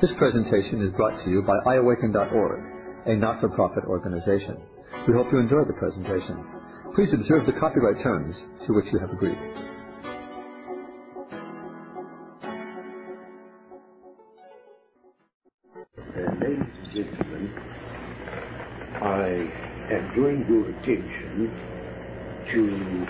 This presentation is brought to you by iAwaken.org, a not-for-profit organization. We hope you enjoy the presentation. Please observe the copyright terms to which you have agreed. Ladies and gentlemen, I am drawing your attention to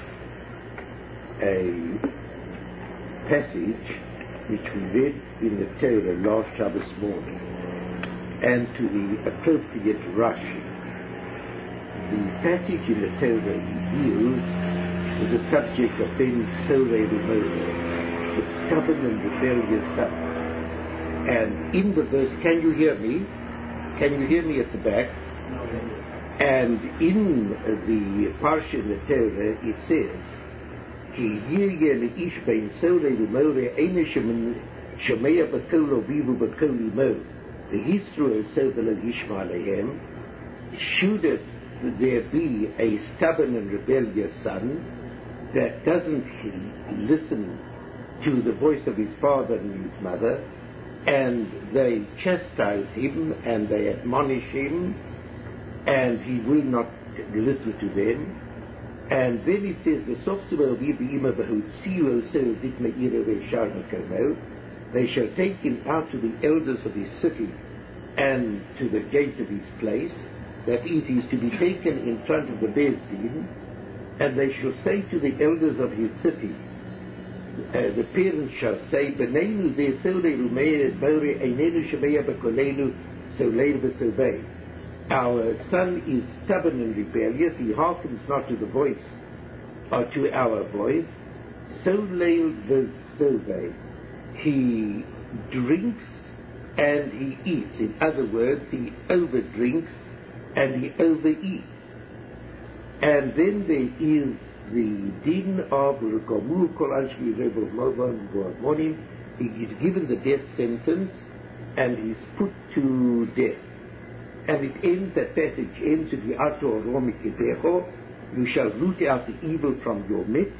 a passage which we read in the Torah last Shabbos morning, and to the appropriate Rashi. The passage in the Torah deals with the subject of Ben Sorei Rimoreh, the stubborn and rebellious son. And in the verse, can you hear me? Can you hear me at the back? And in the parsha in the Torah, it says, Ki yirye leish ben sorei rimoreh eine shomea b'kol avivu b'kol imo v'hisru so v'lo yishma alehem. Should there be a stubborn and rebellious son that doesn't listen to the voice of his father and his mother, and they chastise him and they admonish him, and he will not listen to them. And then it says, they shall take him out to the elders of his city and to the gate of his place. That is, he is to be taken in front of the Beis Din, and they shall say to the elders of his city, the parents shall say, our son is stubborn and rebellious, he hearkens not to the voice, or to our voice. He drinks and he eats. In other words, he overdrinks and he overeats. And then there is the din of he is given the death sentence and is put to death. And it ends, that passage ends with you shall root out the evil from your midst,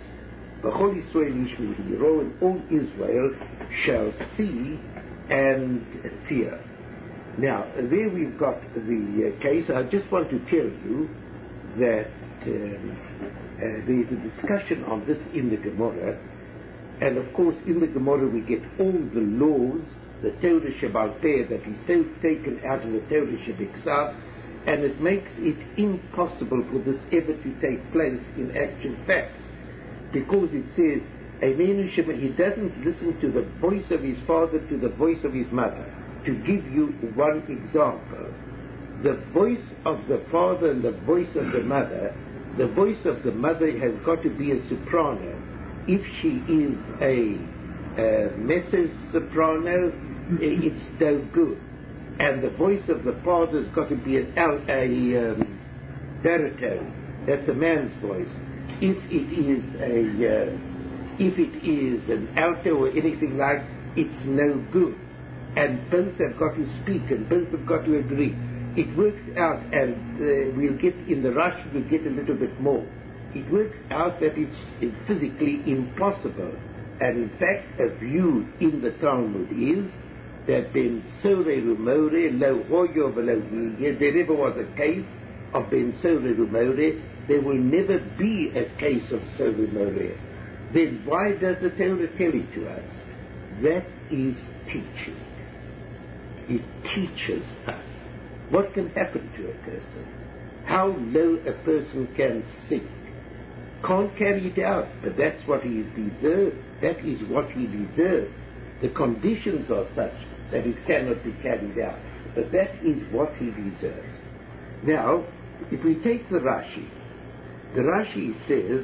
and all Israel shall see and fear. Now, there we've got the case. I just want to tell you that there's a discussion on this in the Gemara, and of course in the Gemara we get all the laws, the Torah Shebal Peh that is taken out of the Torah Shebiksav, and it makes it impossible for this ever to take place in actual fact, because it says he doesn't listen to the voice of his father, to the voice of his mother. To give you one example, the voice of the father and the voice of the voice of the mother has got to be a soprano. If she is a mezzo-soprano, it's no good. And the voice of the father's got to be a baritone. That's a man's voice. If it is an alto or anything like, it's no good. And both have got to speak and both have got to agree. It works out, and we'll get in the Rashi, we'll get a little bit more. It works out that it's physically impossible. And in fact, a view in the Talmud is that Ben Sorei Rimoreh lo hoyo v'lo yiyeh. There never was a case of Ben Sorei Rimoreh. There will never be a case of Sorei Rimoreh. Then why does the Torah tell it to us? That is teaching. It teaches us what can happen to a person, how low a person can sink. Can't carry it out, but that's what he deserves. That is what he deserves. The conditions are such that it cannot be carried out, but that is what he deserves. Now, if we take the Rashi says,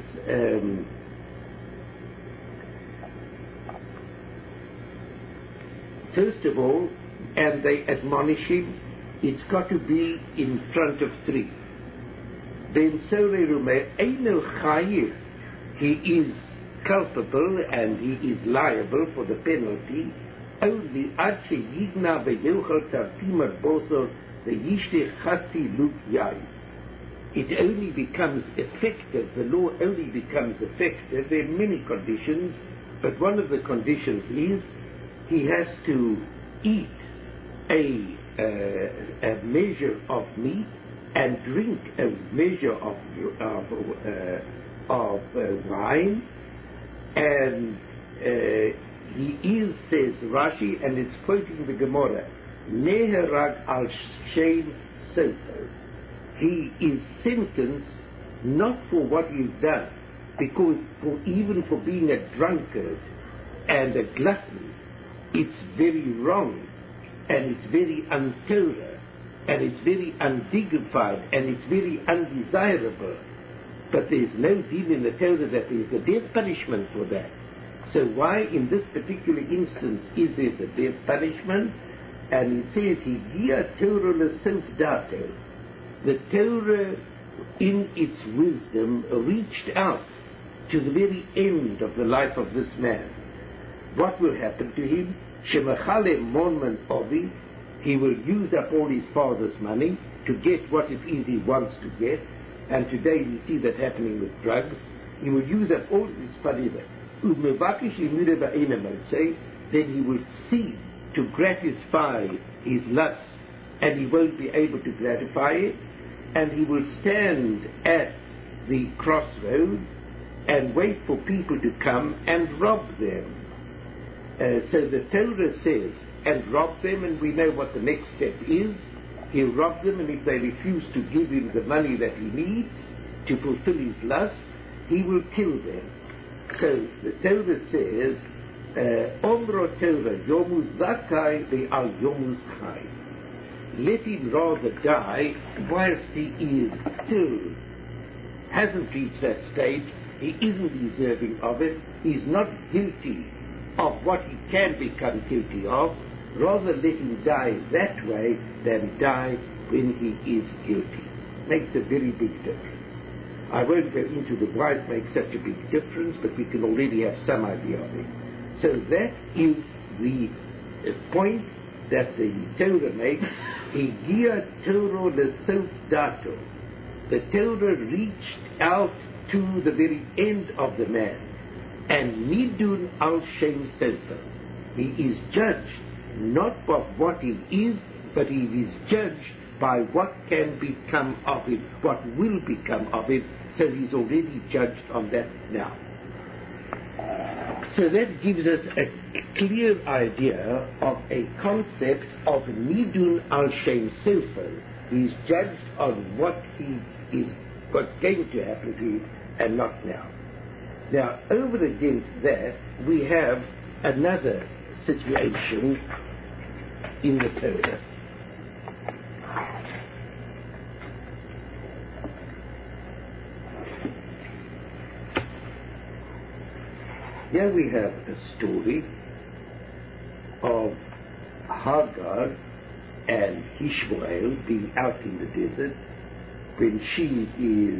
first of all, and they admonish him, it's got to be in front of three. Ben Sorei Rimoreh eino chayiv, he is culpable and he is liable for the penalty only ad sheyigna ve'yochel tartim bosor ve'yishteh chatzi lut yain. It only becomes effective, the law only becomes effective. There are many conditions, but one of the conditions is he has to eat a measure of meat and drink a measure of wine, and he is, says Rashi, and it's quoting the Gemara, Neherag al Shem Sofer. He is sentenced not for what he's done, because even for being a drunkard and a glutton, it's very wrong, and it's very un-Torah, and it's very undignified, and it's very undesirable. But there's no deal in the Torah that there's the death punishment for that. So why in this particular instance is there the death punishment? And it says, Higia Torah l'sof dato. The Torah, in its wisdom, reached out to the very end of the life of this man. What will happen to him? Shemachale monman ovi. He will use up all his father's money to get what it is he wants to get. And today we see that happening with drugs. He will use up all his money. Then he will seek to gratify his lust, and he won't be able to gratify it, and he will stand at the crossroads and wait for people to come and rob them. So the Torah says, and rob them, and we know what the next step is. He'll rob them, and if they refuse to give him the money that he needs to fulfill his lust, he will kill them. So the Torah says, Omro Torah, Yomuz Zakai the Al Yomuz Chai. Let him rather die whilst he is still hasn't reached that stage. He isn't deserving of it. He's not guilty of what he can become guilty of. Rather let him die that way than die when he is guilty. Makes a very big difference. I won't go into why it makes such a big difference, but we can already have some idea of it. So that is the point that the Torah makes. Higia Torah l'sof dato. The Torah reached out to the very end of the man. And Nidun al Shem Sofer. He is judged not by what he is, but he is judged by what can become of him, what will become of him. So he's already judged on that now. So that gives us a clear idea of a concept of Nidun al Shem Sofer. He's judged on what he is, what's going to happen to him, and not now. Now, over against that, we have another situation in the Torah. Here we have a story of Hagar and Ishmael being out in the desert when she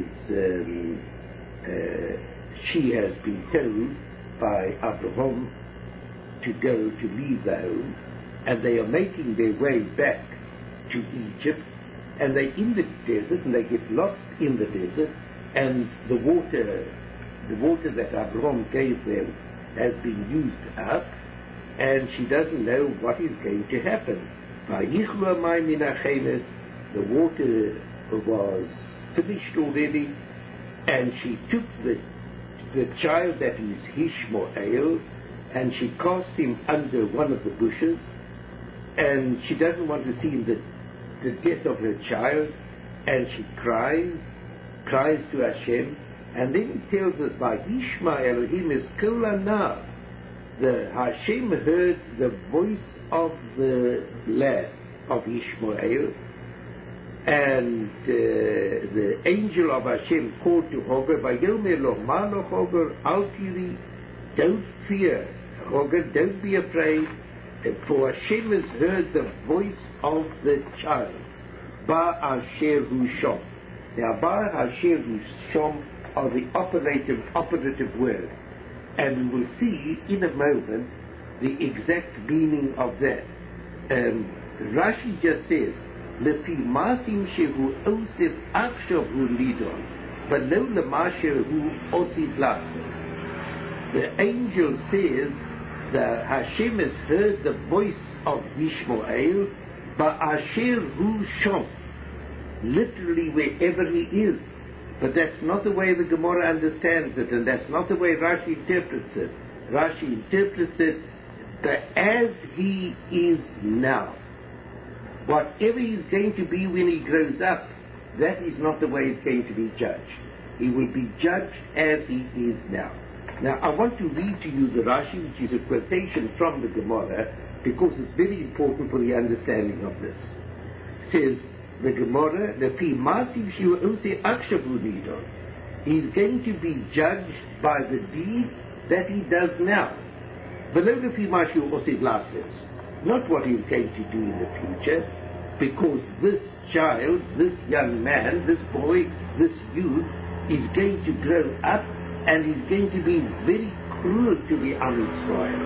has been told by Abraham to go to leave the home, and they are making their way back to Egypt, and they're in the desert, and they get lost in the desert, and the water that Abraham gave them has been used up, and she doesn't know what is going to happen. The water was finished already, and she took the child that is Ishmael, and she cast him under one of the bushes, and she doesn't want to see the death of her child, and she cries to Hashem, and then it tells us by Ishmael him is Kolana. The Hashem heard the voice of the lad of Ishmael, and the angel of Hashem called to Hagar, Vayomer lo ma lo Hagar al tiri, don't fear, Hagar, don't be afraid, for Hashem has heard the voice of the child. Ba asher hu shom. Now, Ba asher hu shom are the operative words, and we will see in a moment the exact meaning of that. Rashi just says, Lefi masim shehu osif achshav hu lidon, but lo lema shehu osif lasos. The angel says that Hashem has heard the voice of Ishmael, Ba'asher hu shom, literally wherever he is. But that's not the way the Gemara understands it, and that's not the way Rashi interprets it. Rashi interprets it that as he is now. Whatever he's going to be when he grows up, that is not the way he's going to be judged. He will be judged as he is now. Now, I want to read to you the Rashi, which is a quotation from the Gemara, because it's very important for the understanding of this. It says, the Gemara, Lefi Masiv Shiva Ose Akshavu Nidon. He's going to be judged by the deeds that he does now. Below Lefi Mashiv Ose Lases. Not what he's going to do in the future, because this child, this young man, this boy, this youth, is going to grow up and is going to be very cruel to the Am Yisrael.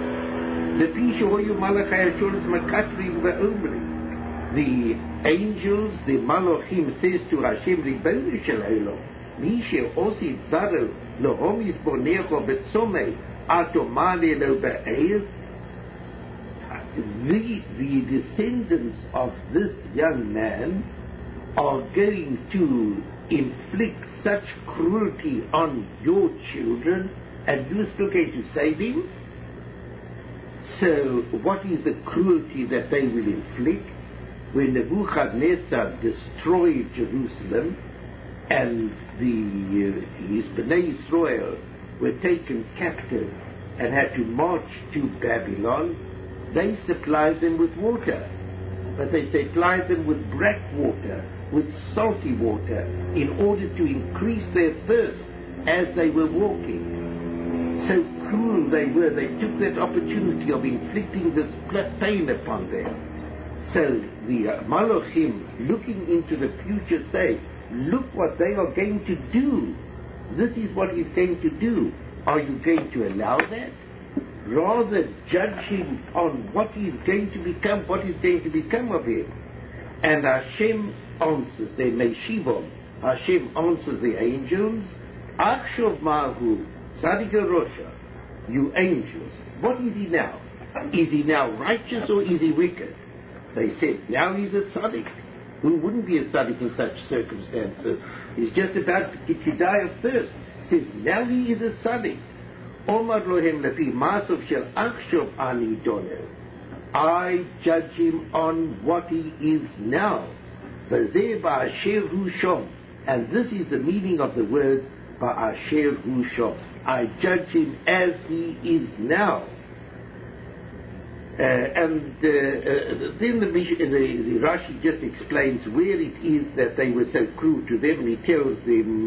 The angels, the Malachim, says to Hashem, Ribono shel Olam, Mi she'osid zaro lahom yisbonecho betzomei atomane lo be'er. The descendants of this young man are going to inflict such cruelty on your children, and you're still going to save him? So what is the cruelty that they will inflict? When Nebuchadnezzar destroyed Jerusalem and his Bnei Israel were taken captive and had to march to Babylon, they supplied them with water, but they supplied them with black water, with salty water, in order to increase their thirst as they were walking. So cruel they were, they took that opportunity of inflicting this pain upon them. So the Malachim, looking into the future, say, look what they are going to do. This is what he's going to do. Are you going to allow that? Rather judge him on what he's going to become, what is going to become of him. And Hashem answers, they Meshivon, Hashem answers the angels, Achshov Mahu, Tzadika Rosha, you angels, what is he now? Is he now righteous or is he wicked? They said, now he's a tzaddik. Who wouldn't be a tzaddik in such circumstances? He's just about to die of thirst. He says, now he is a tzaddik. Omar lohem lefi masov shel achshov ani dono. I judge him on what he is now. V'zeh ba'asher hu shom. And this is the meaning of the words ba'asher hu shom. I judge him as he is now. Then the Rashi just explains where it is that they were so cruel to them, and he tells them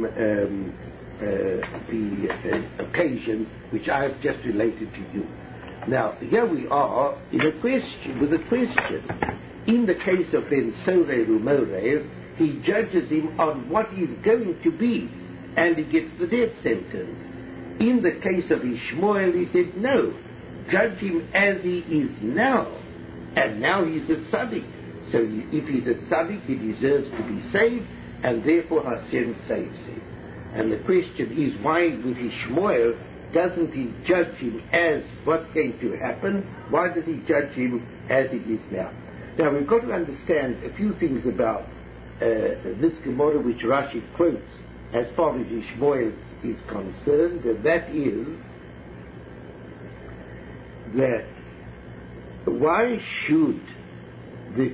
the occasion which I have just related to you. Now, here we are with a question. In the case of Ben Soreh Rumoreh, he judges him on what he's going to be, and he gets the death sentence. In the case of Ishmael, he said, no, judge him as he is now, and now he's a tzaddik. So if he's a tzaddik, he deserves to be saved, and therefore Hashem saves him. And the question is, why with Ishmael doesn't he judge him as what's going to happen? Why does he judge him as he is now? Now we've got to understand a few things about this Gemara which Rashi quotes as far as Ishmael is concerned, and that is that why should the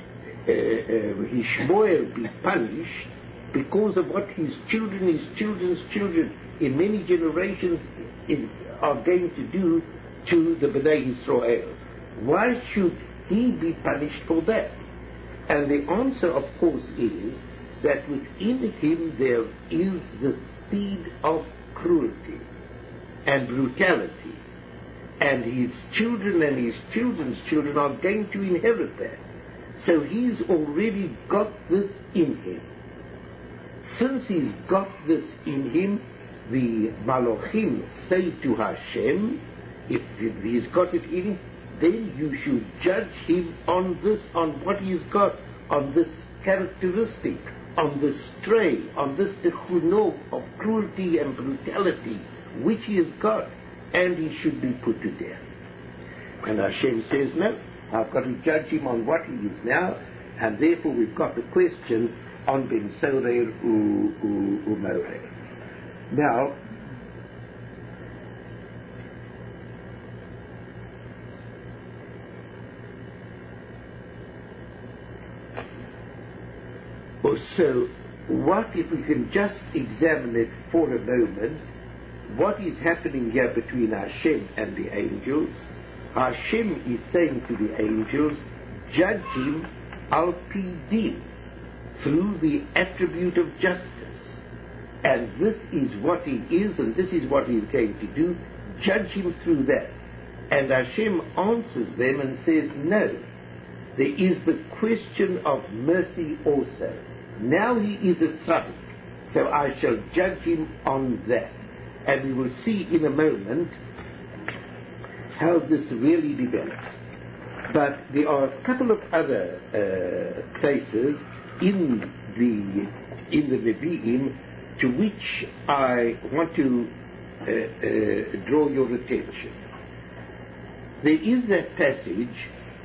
Ishmael be punished because of what his children, his children's children in many generations are going to do to the Bnei Israel? Why should he be punished for that? And the answer, of course, is that within him there is the seed of cruelty and brutality, and his children and his children's children are going to inherit that. So he's already got this in him. Since he's got this in him, the Malachim say to Hashem, if he's got it in him, then you should judge him on this, on what he's got, on this characteristic, on this trait, on this tichuno of cruelty and brutality which he has got, and he should be put to death. And Hashem says, no, I've got to judge him on what he is now, and therefore we've got the question on Ben Sorer Umore. Now, so what if we can just examine it for a moment, what is happening here between Hashem and the angels? Hashem is saying to the angels, judge him al-pi din, through the attribute of justice. And this is what he is, and this is what he is going to do. Judge him through that. And Hashem answers them and says, no, there is the question of mercy also. Now he is a tzaddik, so I shall judge him on that. And we will see in a moment how this really develops. But there are a couple of other places in the Nevi'im to which I want to draw your attention. There is that passage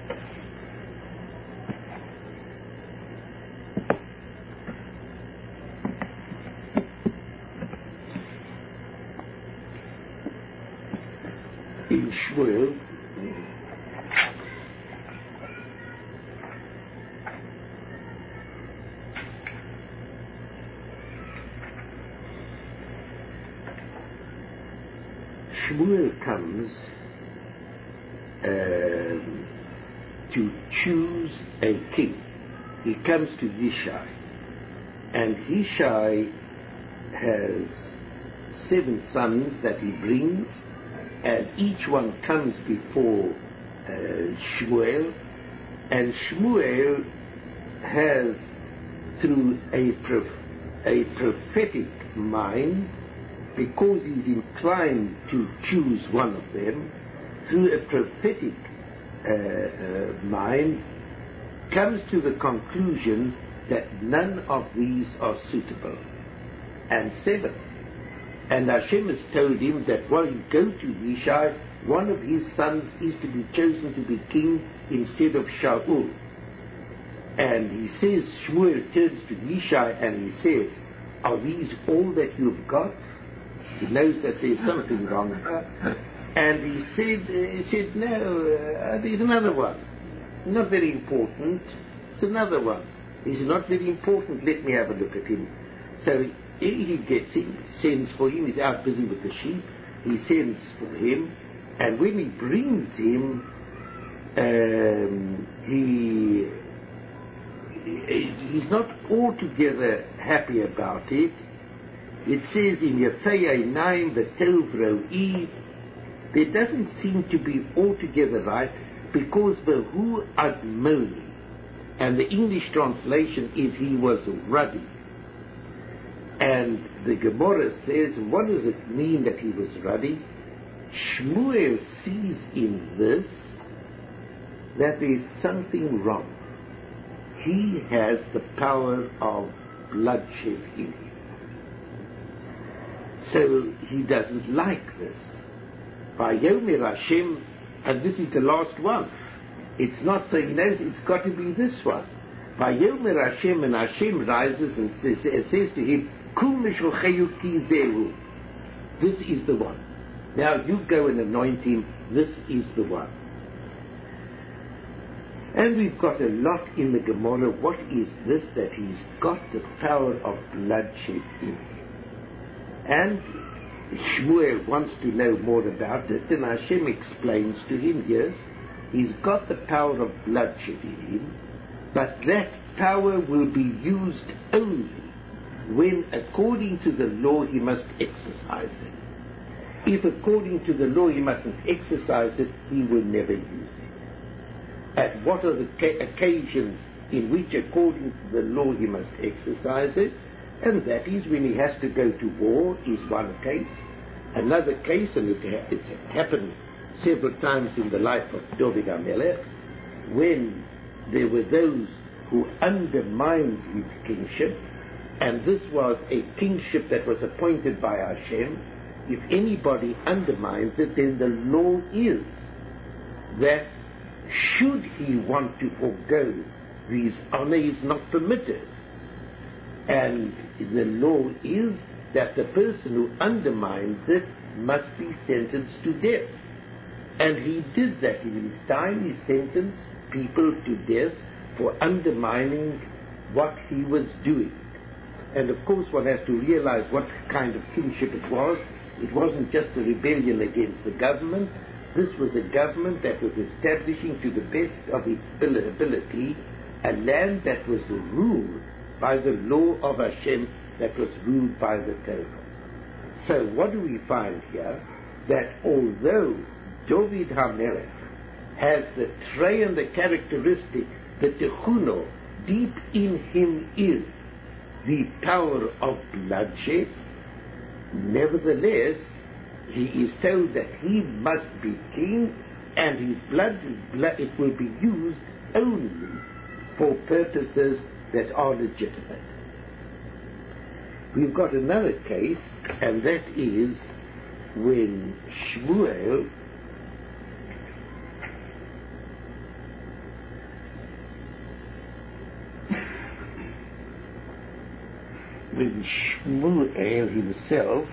in Shmuel, Shmuel comes to choose a king. He comes to Yishai, and Yishai has 7 sons that he brings, and each one comes before Shmuel, and Shmuel has, through a prophetic mind, because he's inclined to choose one of them, through a prophetic mind, comes to the conclusion that none of these are suitable, and 7. And Hashem has told him that while you go to Yishai, one of his sons is to be chosen to be king instead of Shaul. And he says, Shmuel turns to Yishai and he says, are these all that you've got? He knows that there's something wrong. And he said, no, there's another one. Not very important. It's another one. He's not very important. Let me have a look at him. So he gets him, sends for him. He's out busy with the sheep. He sends for him. And when he brings him, he's not altogether happy about it. It says in Yefei Einayim V'Tov Ro'i, there doesn't seem to be altogether right, because V'hu Admoni, and the English translation is he was ruddy. And the Gemara says, what does it mean that he was ruddy? Shmuel sees in this that there is something wrong. He has the power of bloodshed in him. So he doesn't like this. Vayomer Hashem, and this is the last one. It's not so he knows it's got to be this one. Vayomer Hashem, and Hashem rises and says to him, Kul mishlocheyu ki zehu. This is the one. Now you go and anoint him. This is the one. And we've got a lot in the Gemara. What is this that he's got the power of bloodshed in him? And Shmuel wants to know more about it, and Hashem explains to him, yes, he's got the power of bloodshed in him, but that power will be used only when, according to the law, he must exercise it. If according to the law he mustn't exercise it, he will never use it. At what are the occasions in which, according to the law, he must exercise it? And that is when he has to go to war, is one case. Another case, and it's happened several times in the life of David HaMelech, when there were those who undermined his kingship, and this was a kingship that was appointed by Hashem. If anybody undermines it, then the law is that should he want to forego his honor, is not permitted. And the law is that the person who undermines it must be sentenced to death. And he did that in his time. He sentenced people to death for undermining what he was doing. And of course one has to realize what kind of kingship it was. It wasn't just a rebellion against the government. This was a government that was establishing to the best of its ability a land that was ruled by the law of Hashem, that was ruled by the Torah. So what do we find here? That although David HaMelech has the trait and the characteristic, the techuno, deep in him is the power of bloodshed, nevertheless, he is told that he must be king, and his blood, it will be used only for purposes that are legitimate. We've got another case, and that is when Shmuel himself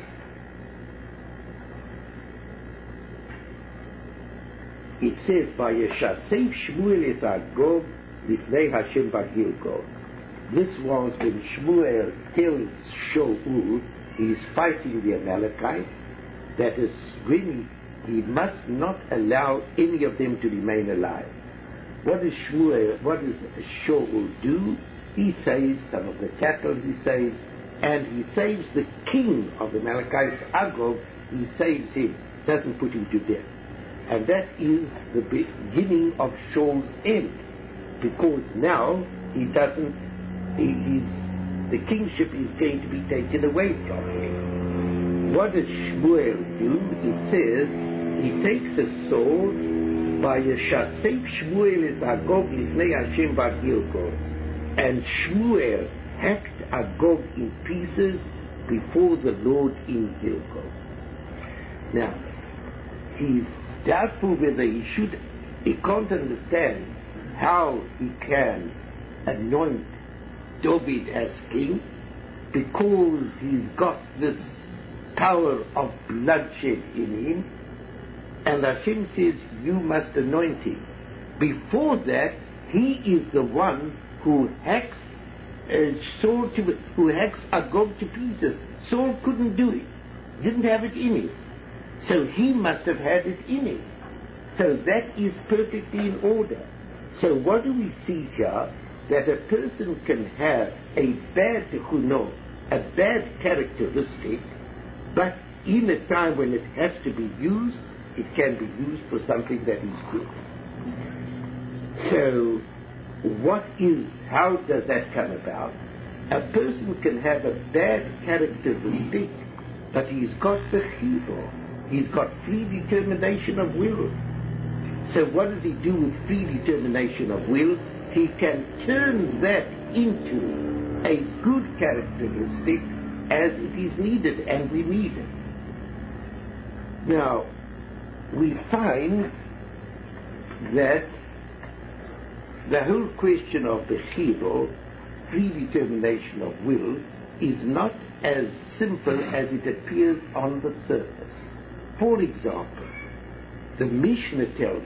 it says, Vayeshasef Shmuel es Agog lifnei Hashem b'Gilgal. This was when Shmuel tells Shaul he is fighting the Amalekites, that is when he must not allow any of them to remain alive. What does Shaul do? He saves some of the cattle, he saves, and he saves the king of the Amalekites, Agog. He saves him, doesn't put him to death. And that is the beginning of Shaul's end, because now he doesn't, the kingship is going to be taken away from him. What does Shmuel do? It says he takes a sword, Vayeshasef Shmuel es Agog lifnei Hashem b'Gilgal, and Shmuel hacked Agog in pieces before the Lord in Gilgal. Now, he's doubtful whether he can't understand how he can anoint David as king, because he's got this power of bloodshed in him, and Hashem says, you must anoint him. Before that, he is the one who hacks Agog to pieces. Saul couldn't do it, didn't have it in him. So he must have had it in him. So that is perfectly in order. So what do we see here? That a person can have a bad techuno, a bad characteristic, but in a time when it has to be used, it can be used for something that is good. So how does that come about? A person can have a bad characteristic, but he's got the chibur. He's got free determination of will. So what does he do with free determination of will? He can turn that into a good characteristic as it is needed, and we need it. Now, we find that the whole question of the chibur, free determination of will, is not as simple as it appears on the surface. For example, the Mishnah tells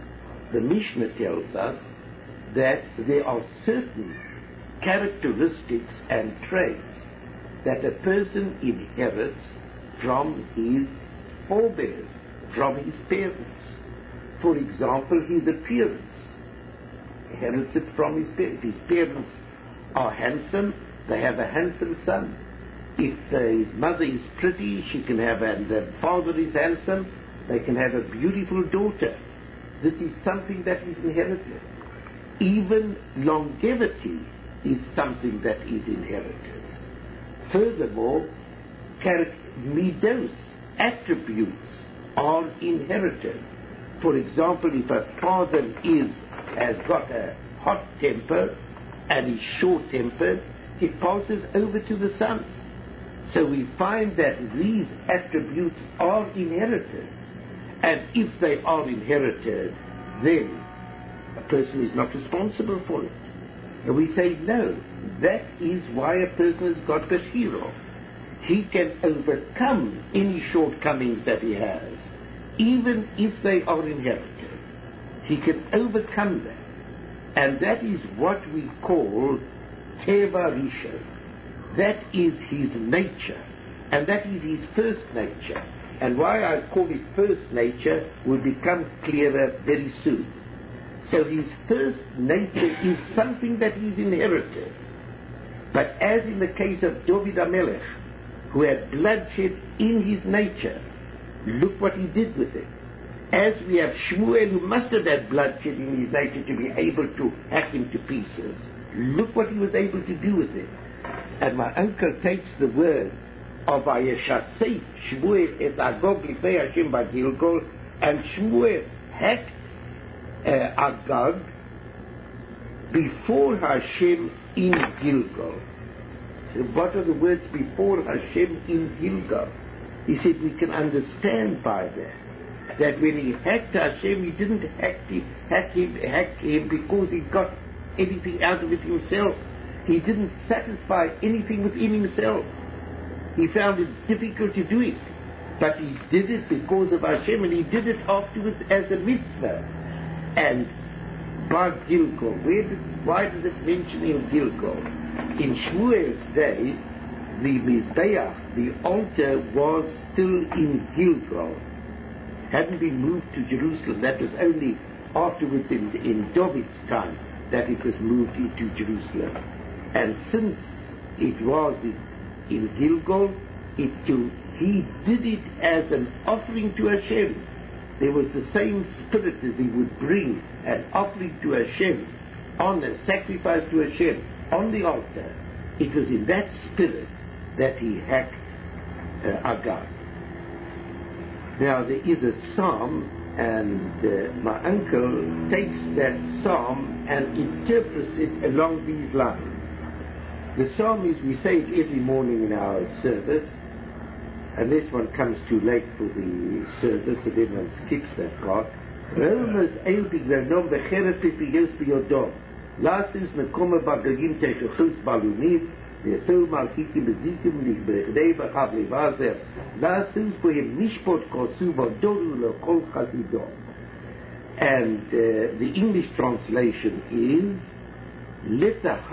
us that there are certain characteristics and traits that a person inherits from his forebears, from his parents. For example, his appearance. He inherits it from his parents. If his parents are handsome, they have a handsome son. If his mother is pretty, she can have, and the father is handsome, they can have a beautiful daughter. This is something that is inherited. Even longevity is something that is inherited. Furthermore, midos, attributes, are inherited. For example, if a father has got a hot temper and is short-tempered, it passes over to the son. So we find that these attributes are inherited. And if they are inherited, then a person is not responsible for it. And we say, no, that is why a person has got Bechiro. He can overcome any shortcomings that he has, even if they are inherited. He can overcome them. And that is what we call Teva Rishon. That is his nature. And that is his first nature. And why I call it first nature will become clearer very soon. So his first nature is something that is inherited. But as in the case of David HaMelech, who had bloodshed in his nature, look what he did with it. As we have Shmuel, who must have had bloodshed in his nature to be able to hack him to pieces, look what he was able to do with it. And my uncle takes the word of Vayeshasei Shmuel et Agog lifnei Hashem b'Gilgal, and Shmuel hacked Agag before Hashem in Gilgal. So what are the words before Hashem in Gilgal? He said we can understand by that when he hacked Hashem, he didn't hack him because he got anything out of it himself. He didn't satisfy anything within himself. He found it difficult to do it, but he did it because of Hashem, and he did it afterwards as a mitzvah. And by Gilgal, why does it mention in Gilgal? In Shmuel's day, the Mizbeach, the altar, was still in Gilgal. Hadn't been moved to Jerusalem. That was only afterwards in David's time that it was moved into Jerusalem. And since it was in Gilgal, he did it as an offering to Hashem. There was the same spirit as he would bring an offering to Hashem, on a sacrifice to Hashem, on the altar. It was in that spirit that he hacked Agag. Now there is a psalm, and my uncle takes that psalm and interprets it along these lines. The psalm is, we say it every morning in our service, unless one comes too late for the service, and then one skips that part. Romas eilbig vernom becheret pipiyos biyodom. Lasens mekoma bagagim techechus balumiv. Yesou malchikim bezikim lich berechdei b'chav levazer. Lasens bohem mishpot kosu v'doru lekol chazidom. And the English translation is, let the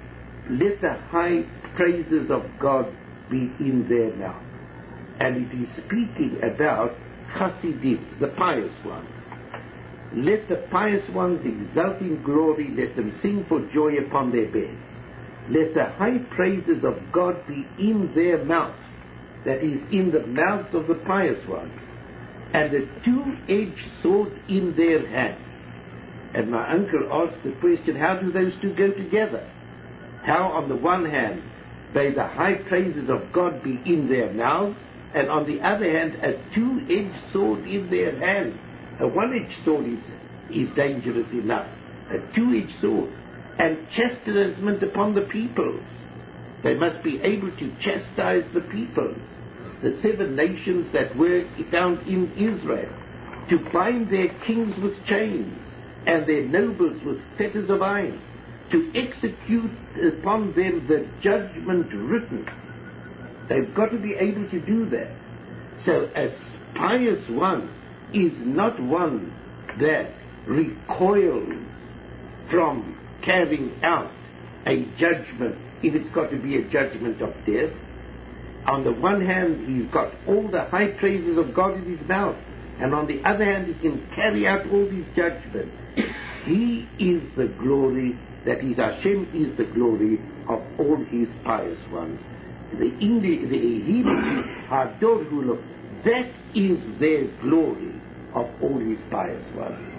high praises of God be in their mouth. And it is speaking about Chasidim, the pious ones. Let the pious ones exult in glory, let them sing for joy upon their beds. Let the high praises of God be in their mouth, that is, in the mouths of the pious ones, and a two-edged sword in their hand. And my uncle asked the question, how do those two go together? How, on the one hand, may the high praises of God be in their mouths, and on the other hand, a two-edged sword in their hand. A one-edged sword is dangerous enough. A two-edged sword. And chastisement upon the peoples. They must be able to chastise the peoples. The 7 nations that were found in Israel. To bind their kings with chains, and their nobles with fetters of iron. To execute upon them the judgment written. They've got to be able to do that. So a pious one is not one that recoils from carrying out a judgment if it's got to be a judgment of death. On the one hand, he's got all the high praises of God in his mouth, and on the other hand, he can carry out all these judgments. He is the glory, that is, Hashem is the glory of all his pious ones. The Hebrew is Hador Hulo. That is their glory of all his pious ones.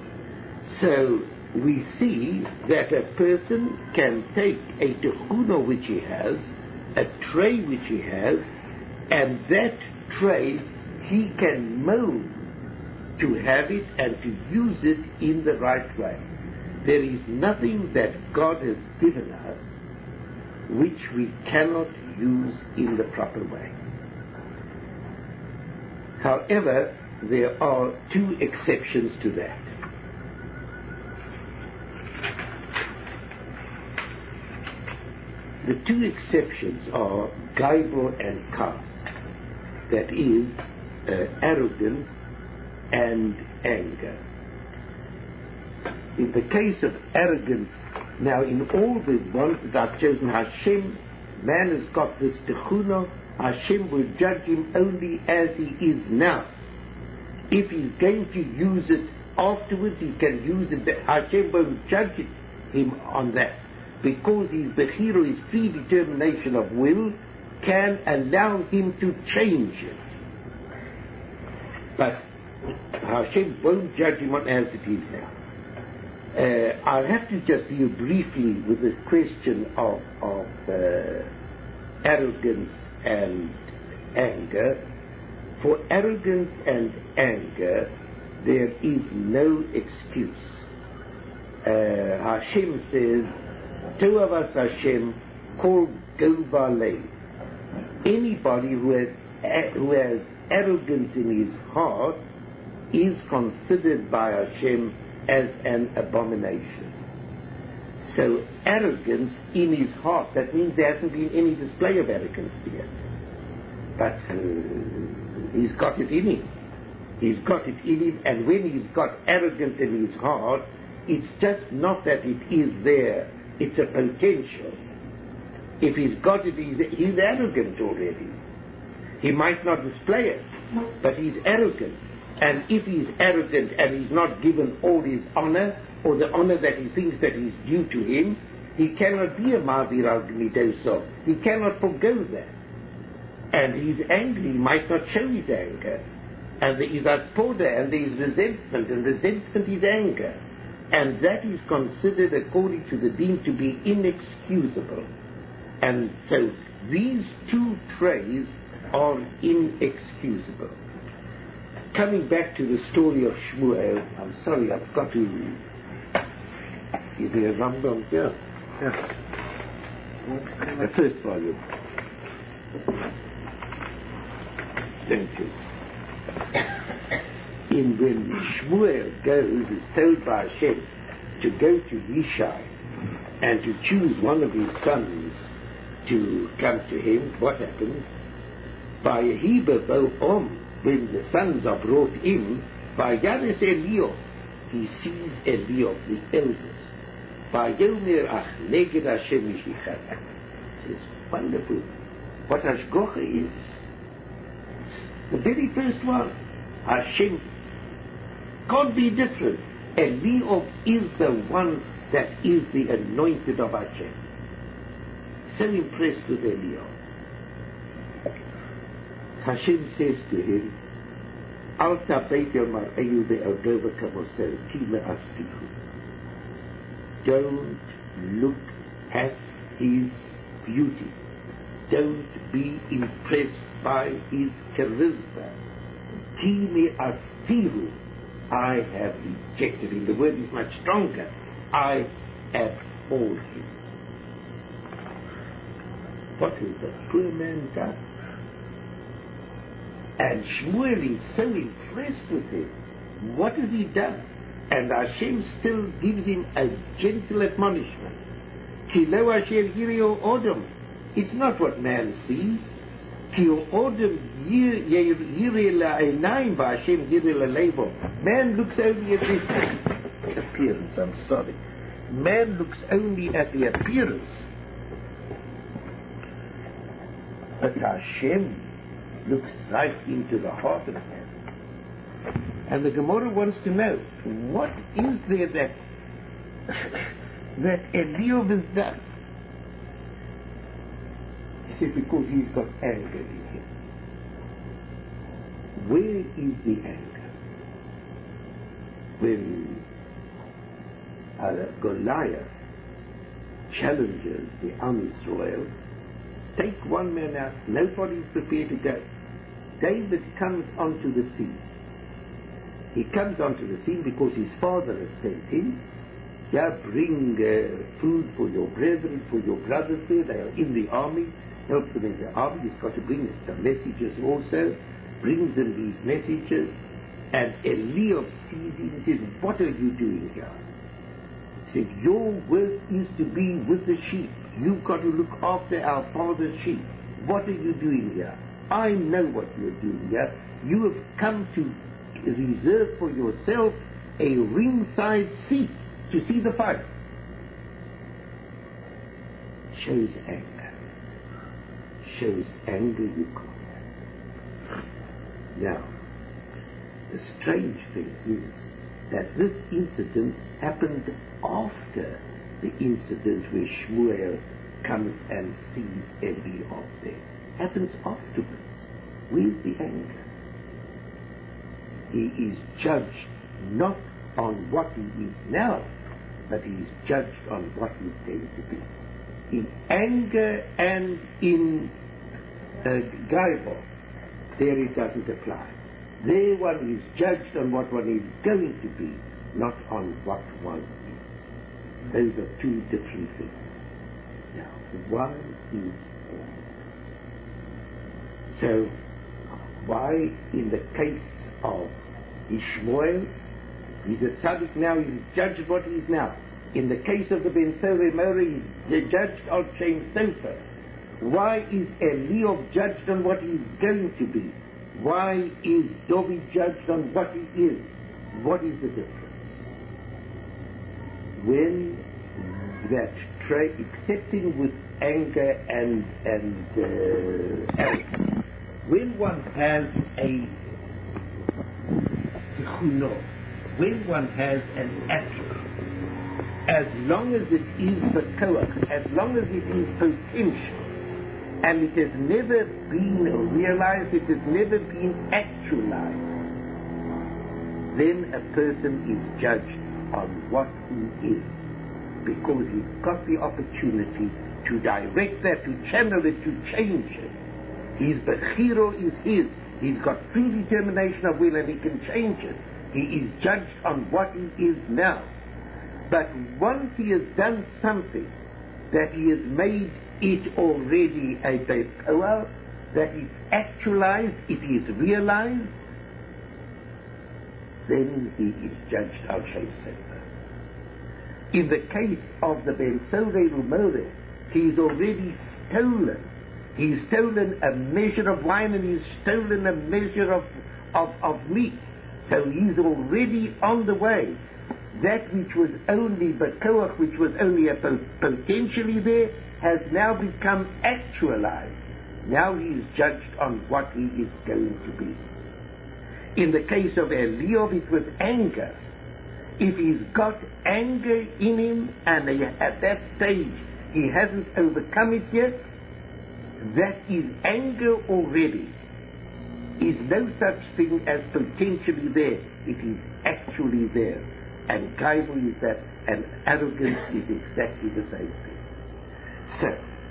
So we see that a person can take a techuno which he has, a tray which he has, and that tray he can mold to have it and to use it in the right way. There is nothing that God has given us which we cannot use in the proper way. However, there are 2 exceptions to that. The two exceptions are Geibel and Kas, that is, arrogance and anger. In the case of arrogance, now in all the ones that I've chosen, Hashem, man has got this techuna, Hashem will judge him only as he is now. If he's going to use it afterwards, he can use it, Hashem won't judge him on that, because his bechira, his predetermination of will, can allow him to change it. But Hashem won't judge him on as it is now. I'll have to just deal briefly with the question of arrogance and anger. For arrogance and anger, there is no excuse. Hashem says, Toavas Hashem called Gobalei. Anybody who has arrogance in his heart is considered by Hashem as an abomination. So arrogance in his heart, that means there hasn't been any display of arrogance yet. But he's got it in him. He's got it in him, and when he's got arrogance in his heart, it's just not that it is there, it's a potential. If he's got it, he's arrogant already. He might not display it, but he's arrogant. And if he's arrogant and he's not given all his honor, or the honor that he thinks that is due to him, he cannot be a Ma'avir al-Gmidoso. He cannot forgo that. And he's angry, he might not show his anger. And there is atpoda, and there is resentment, and resentment is anger. And that is considered, according to the deen, to be inexcusable. And so these two traits are inexcusable. Coming back to the story of Shmuel, I'm sorry, I've got to give you a Rambam here. Yes. The first volume. Thank you. When Shmuel goes, is told by Hashem to go to Yishai and to choose one of his sons to come to him, what happens? By Yehiba Bo'om, when the sons are brought in, by Yanis Eliyahu, he sees Eliyahu, the eldest. By Yomer Ach Neged Hashem Mishichad. Says, wonderful. What Hashgocha is. The very first one. Hashem can't be different. Eliyahu is the one that is the anointed of Hashem. So impressed with Eliyahu. Hashem says to him, Al tabeit yomar eyu be'odova kamosel ki me'astichu. Don't look at his beauty. Don't be impressed by his charisma. Ki me'astihu. I have rejected him. The word is much stronger. I abhorred him. What has the poor man done? And Shmuel is so impressed with him. What has he done? And Hashem still gives him a gentle admonishment. Ki lo asher yirio odom. It's not what man sees. Ki odom yireh la'einayim v'Hashem yireh la'levo. Man looks only at the appearance. I'm sorry. Man looks only at the appearance. But Hashem looks right into the heart of man. And the Gemara wants to know, what is there that Eliyahu has done? He said, because he's got anger in him. Where is the anger? When Goliath challenges the Am Yisrael, take one man out, nobody is prepared to go. David comes onto the scene. He comes onto the scene because his father has sent him. Bring food for your brethren, for your brothers there. They are in the army. Help them in the army. He's got to bring some messages also. Brings them these messages. And Eliyahu sees him and says, what are you doing here? He said, your work is to be with the sheep. You've got to look after our father's sheep. What are you doing here? I know what you're doing here. You have come to reserve for yourself a ringside seat to see the fight. Shows anger. Shows anger you can't. Now, the strange thing is that this incident happened after the incident where Shmuel comes and sees Eliab there. Happens afterwards. Where's the anger? He is judged not on what he is now, but he is judged on what he is going to be. In anger and in Gaibor, there it doesn't apply. There one is judged on what one is going to be, not on what one is. Those are two different things. Now, one is anger. So, why in the case of Ishmael, he's a tzaddik now, he's judged what he is now. In the case of the Ben Sovei Mori, he's judged on Shem Sofer. Why is Eliab judged on what he's going to be? Why is David judged on what he is? What is the difference? When that accepting with anger and arrogance, when one has a tichuno, when one has an attribute, as long as it is bekoach, as long as it is potential, and it has never been realized, it has never been actualized, then a person is judged on what he is, because he's got the opportunity to direct that, to channel it, to change it. His bechiro is his. He's got predetermination of will and he can change it. He is judged on what he is now. But once he has done something that he has made it already a bekoach, that it's actualized, it is realized, then he is judged al Shem Sofer. In the case of the Ben Sovei Rumore, he's already stolen. He's stolen a measure of wine and he's stolen a measure of meat. So he's already on the way. That which was only bekoach, which was only potentially there, has now become actualized. Now he is judged on what he is going to be. In the case of Eliab, it was anger. If he's got anger in him and at that stage he hasn't overcome it yet, that is anger already. Is no such thing as potentially there. It is actually there. And Gaiva is that, and arrogance is exactly the same thing. So,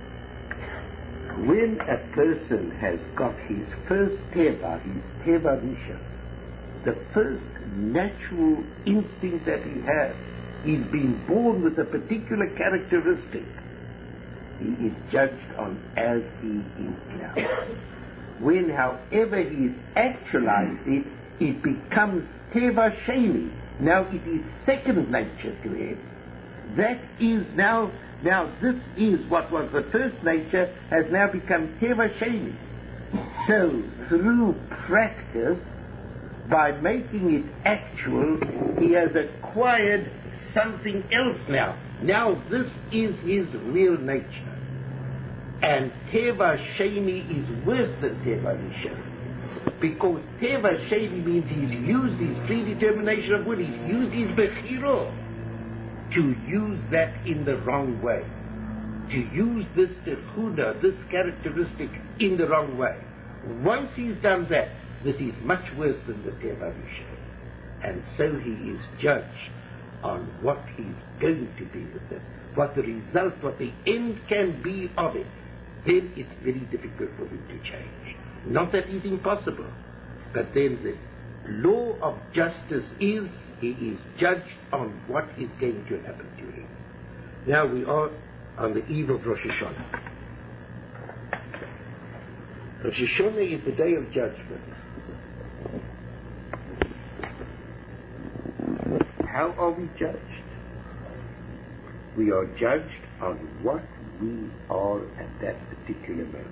when a person has got his first teva, his teva rishon, the first natural instinct that he has, he's been born with a particular characteristic. He is judged on as he is now. When, however, he is actualized it, it becomes teva sheni. Now it is second nature to him. That is now this is what was the first nature, has now become teva sheni. So, through practice, by making it actual, he has acquired something else now. Now this is his real nature. And Teva Sheni is worse than Teva Rishon. Because Teva Sheni means he's used his predetermination of will, he's used his Bechiro to use that in the wrong way. To use this Techuna, this characteristic, in the wrong way. Once he's done that, this is much worse than the Teva Rishon. And so he is judged on what he's going to be with it, what the result, what the end can be of it. Then it's very difficult for him to change. Not that it's impossible, but then the law of justice is he is judged on what is going to happen to him. Now we are on the eve of Rosh Hashanah. Rosh Hashanah is the day of judgment. How are we judged? We are judged on what we are at that particular moment.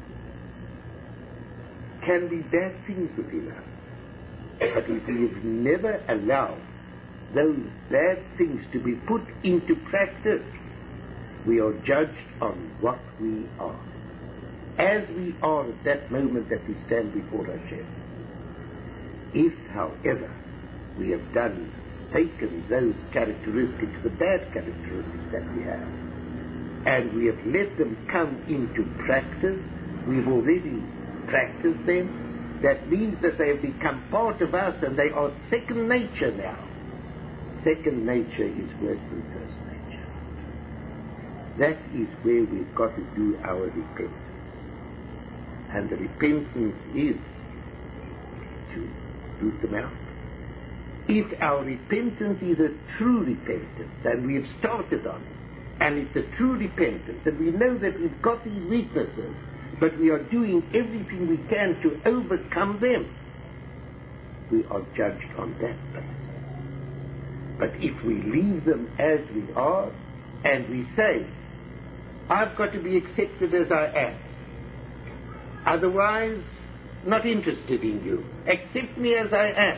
Can be bad things within us, but if we have never allowed those bad things to be put into practice, we are judged on what we are, as we are at that moment that we stand before Hashem. If, however, we have taken those characteristics, the bad characteristics that we have, and we have let them come into practice, we've already practiced them, that means that they have become part of us and they are second nature now. Second nature is worse than first nature. That is where we've got to do our repentance. And the repentance is to root them out. If our repentance is a true repentance, and we have started on it, and it's a true repentance, and we know that we've got these weaknesses, but we are doing everything we can to overcome them, we are judged on that basis. But if we leave them as we are, and we say, I've got to be accepted as I am, otherwise not interested in you, accept me as I am,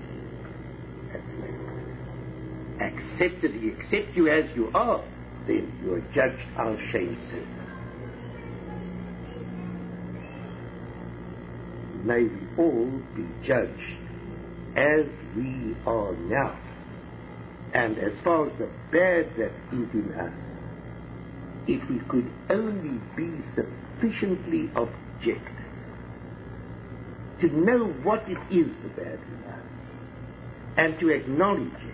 accepted, he accepts you as you are, then you are judged al shamsu. May we all be judged as we are now. And as far as the bad that is in us, if we could only be sufficiently objective to know what it is, the bad in us, and to acknowledge it,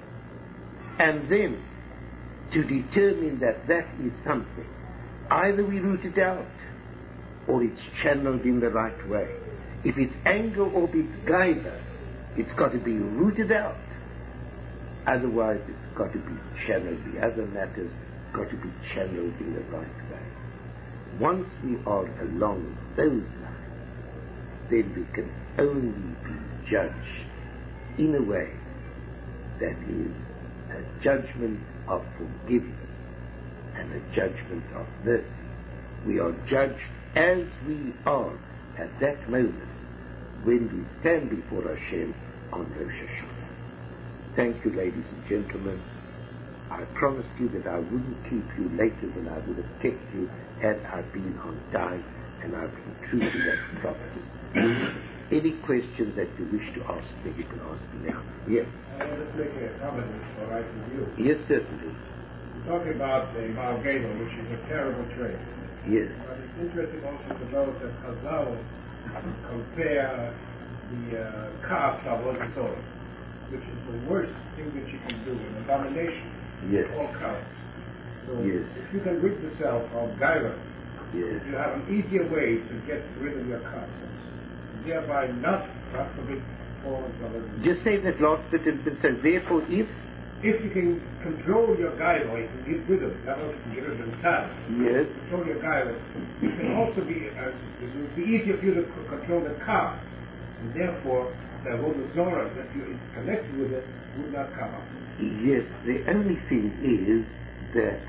and then to determine that that is something, either we root it out or it's channeled in the right way. If it's anger or it's gaiva, it's got to be rooted out. Otherwise it's got to be channeled. The other matters got to be channeled in the right way. Once we are along those lines, then we can only be judged in a way that is a judgment of forgiveness and a judgment of mercy. We are judged as we are at that moment when we stand before Hashem on Rosh Hashanah. Thank you, ladies and gentlemen. I promised you that I wouldn't keep you later than I would have kept you had I been on time, and I've been true to that promise. Any questions that you wish to ask me, you can ask me now. Yes. I want to make a comment, if it's all right with you. Yes, certainly. You're talking about the Malgeno, which is a terrible trait. Yes. But it's interesting also to note that Chazal compare the caste of Odysseus, which is the worst thing that you can do, an abomination Yes. of all castes. So Yes. if you can rid yourself of Gaira, Yes. you have an easier way to get rid of your caste, thereby not, God forbid, fall into other. Just say that last bit and says, therefore, if you can control your Gaira, you can get rid of it, not only can get rid of it entirely. yes, Control your Gaira, it can also be, it would be easier for you to control the caste, and therefore the Avodah Zorah that is connected with it would not come up. yes, the only thing is that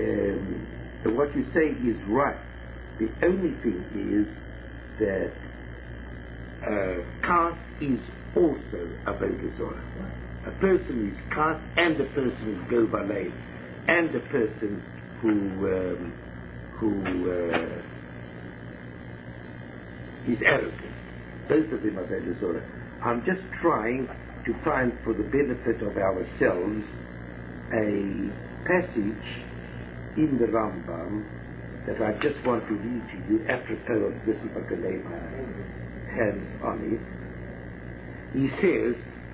what you say is right. The only thing is that caste is also Avodah Zorah. A person is caste, and a person is Gobalei, and a person who is arrogant. Both of them are Avodah Zorah. I'm just trying to find, for the benefit of ourselves, a passage in the Rambam that I just want to read to you, apropos of this, if I can lay my hands on it. He says,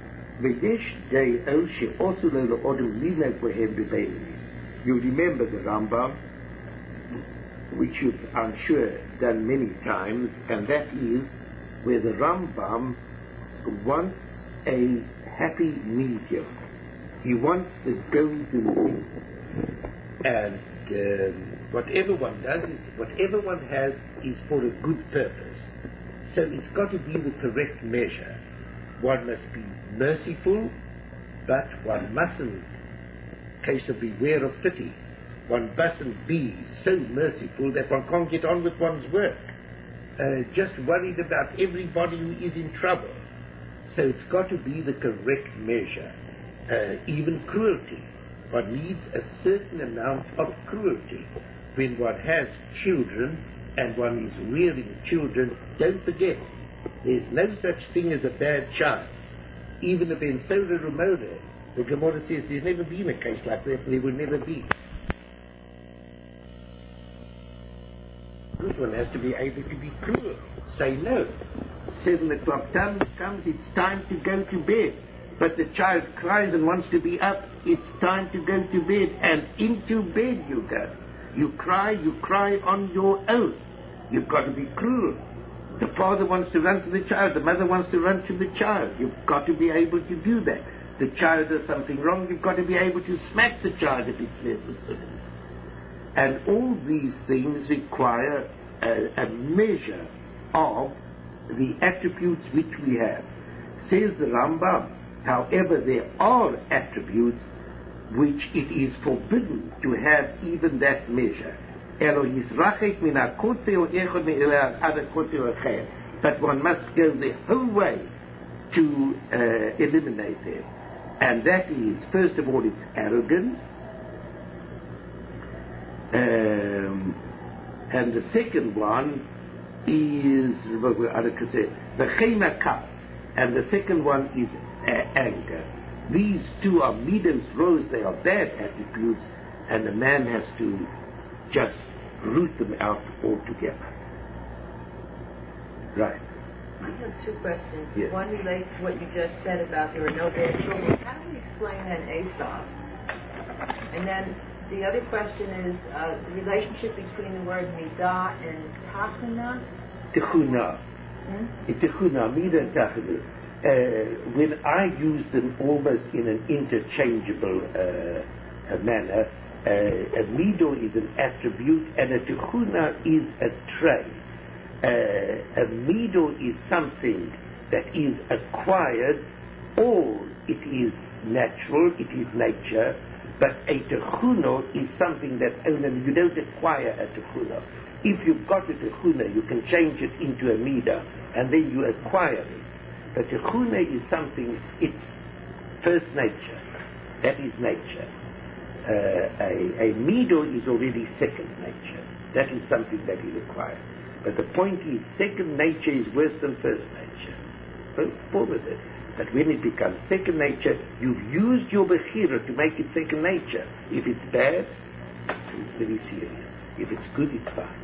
you remember the Rambam, which you've, I'm sure, done many times, and that is where the Rambam wants a happy medium. He wants the golden mean. And whatever one does, whatever one has is for a good purpose. So it's got to be the correct measure. One must be merciful, but one mustn't case of beware of pity. One mustn't be so merciful that one can't get on with one's work. Just worried about everybody who is in trouble. So it's got to be the correct measure. Even cruelty. One needs a certain amount of cruelty. When one has children and one is rearing children, don't forget, there's no such thing as a bad child. Even if in Soda Ramona, the Gemara says there's never been a case like that, there will never be. Good one has to be able to be cruel. Say no. 7 o'clock comes, it's time to go to bed. But the child cries and wants to be up, it's time to go to bed, and into bed you go. You cry on your own. You've got to be cruel. The father wants to run to the child, the mother wants to run to the child. You've got to be able to do that. The child does something wrong, you've got to be able to smack the child if it's necessary. And all these things require a measure of the attributes which we have. Says the Rambam, however, there are attributes which it is forbidden to have even that measure. But one must go the whole way to eliminate them. And that is, first of all, it's arrogance. And the second one is the chenakas, and the second one is anger. These two are midos rows, they are bad attitudes, and a man has to just root them out altogether. Right. I have two questions. Yes. One relates to what you just said about there are no bad children. How do we explain that Esau? And then the other question is the relationship between the word midah and tachuna. Tichuna. Tichuna, midah and tachuna. When I use them almost in an interchangeable manner, a mido is an attribute and a tichuna is a trait. A mido is something that is acquired, or it is natural, it is nature, but a tichuna is something that only you don't acquire a tichuna. If you've got a tichuna, you can change it into a midah, and then you acquire it. But tichuna is something, it's first nature. That is nature. A mido is already second nature. That is something that is acquired. But the point is, second nature is worse than first nature. Don't bother with it. But when it becomes second nature, you've used your bechira to make it second nature. If it's bad, it's very serious. If it's good, it's fine.